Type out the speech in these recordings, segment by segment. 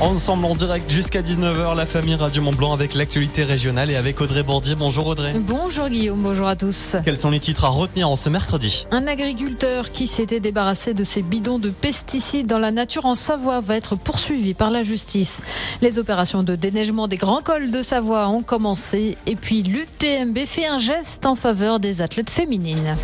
Ensemble en direct jusqu'à 19h, la famille Radio Mont-Blanc avec l'actualité régionale et avec Audrey Bordier. Bonjour Audrey. Bonjour Guillaume, bonjour à tous. Quels sont les titres à retenir en ce mercredi ? Un agriculteur qui s'était débarrassé de ses bidons de pesticides dans la nature en Savoie va être poursuivi par la justice. Les opérations de déneigement des grands cols de Savoie ont commencé et puis l'UTMB fait un geste en faveur des athlètes féminines.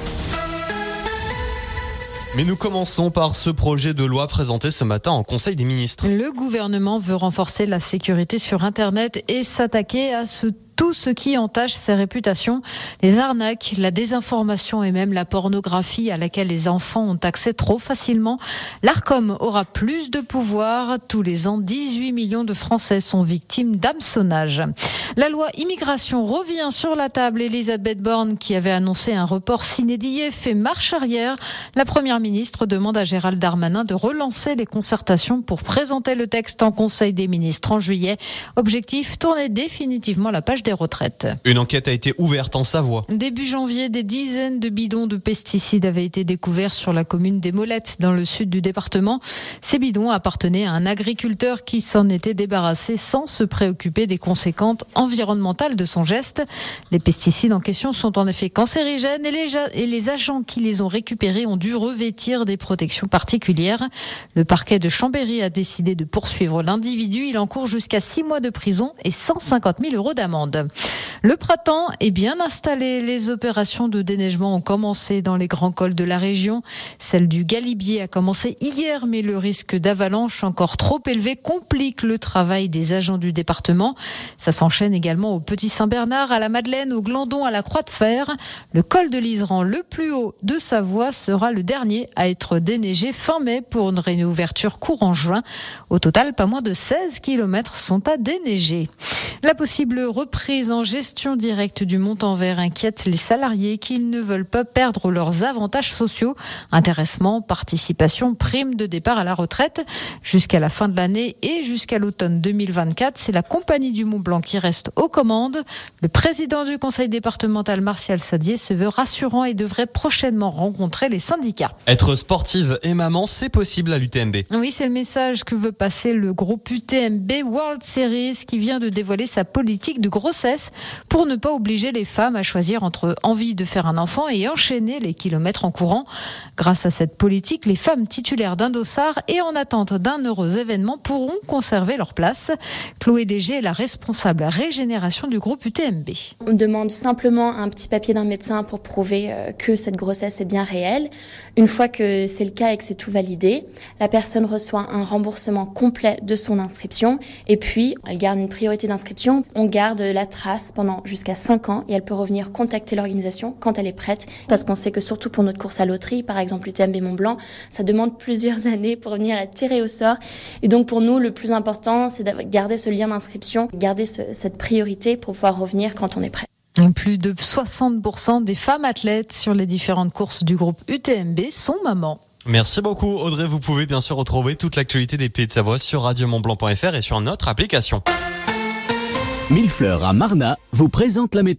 Mais nous commençons par ce projet de loi présenté ce matin en Conseil des ministres. Le gouvernement veut renforcer la sécurité sur Internet et s'attaquer à tout ce qui entache ses réputations, les arnaques, la désinformation et même la pornographie à laquelle les enfants ont accès trop facilement. L'Arcom aura plus de pouvoir. Tous les ans, 18 millions de Français sont victimes d'hameçonnage. La loi immigration revient sur la table. Elisabeth Borne, qui avait annoncé un report sine die, fait marche arrière. La première ministre demande à Gérald Darmanin de relancer les concertations pour présenter le texte en Conseil des ministres en juillet. Objectif, tourner définitivement la page des retraites. Une enquête a été ouverte en Savoie. Début janvier, des dizaines de bidons de pesticides avaient été découverts sur la commune des Molettes, dans le sud du département. Ces bidons appartenaient à un agriculteur qui s'en était débarrassé sans se préoccuper des conséquences environnementales de son geste. Les pesticides en question sont en effet cancérigènes et les agents qui les ont récupérés ont dû revêtir des protections particulières. Le parquet de Chambéry a décidé de poursuivre l'individu. Il encourt jusqu'à 6 mois de prison et 150 000 € d'amende. Le printemps est bien installé. Les opérations de déneigement ont commencé dans les grands cols de la région. Celle du Galibier a commencé hier, mais le risque d'avalanche encore trop élevé complique le travail des agents du département. Ça s'enchaîne également au Petit Saint-Bernard, à la Madeleine, au Glandon, à la Croix-de-Fer. Le col de l'Iseran, le plus haut de Savoie, sera le dernier à être déneigé fin mai pour une réouverture courant juin. Au total, pas moins de 16 km sont à déneiger. La possible reprise en gestion directe du Montanvert inquiète les salariés qui ne veulent pas perdre leurs avantages sociaux, intéressement, participation, prime de départ à la retraite. Jusqu'à la fin de l'année et jusqu'à l'automne 2024, c'est la compagnie du Mont-Blanc qui reste aux commandes. Le président du conseil départemental, Martial Sadier, se veut rassurant et devrait prochainement rencontrer les syndicats. Être sportive et maman, c'est possible à l'UTMB. Oui, c'est le message que veut passer le groupe UTMB World Series qui vient de dévoiler sa politique de grossesse pour ne pas obliger les femmes à choisir entre envie de faire un enfant et enchaîner les kilomètres en courant. Grâce à cette politique, les femmes titulaires d'un dossard et en attente d'un heureux événement pourront conserver leur place. Chloé Léger est la responsable régénération du groupe UTMB. On demande simplement un petit papier d'un médecin pour prouver que cette grossesse est bien réelle. Une fois que c'est le cas et que c'est tout validé, la personne reçoit un remboursement complet de son inscription et puis elle garde une priorité d'inscription. On garde la trace pendant jusqu'à 5 ans et elle peut revenir contacter l'organisation quand elle est prête parce qu'on sait que surtout pour notre course à loterie, par exemple l'UTMB Mont-Blanc, ça demande plusieurs années pour venir la tirer au sort. Et donc pour nous, le plus important, c'est de garder ce lien d'inscription, garder cette priorité pour pouvoir revenir quand on est prêt. Plus de 60% des femmes athlètes sur les différentes courses du groupe UTMB sont mamans. Merci beaucoup Audrey. Vous pouvez bien sûr retrouver toute l'actualité des Pays de Savoie sur radiomontblanc.fr et sur notre application. Millefleurs à Marnat vous présente la météo.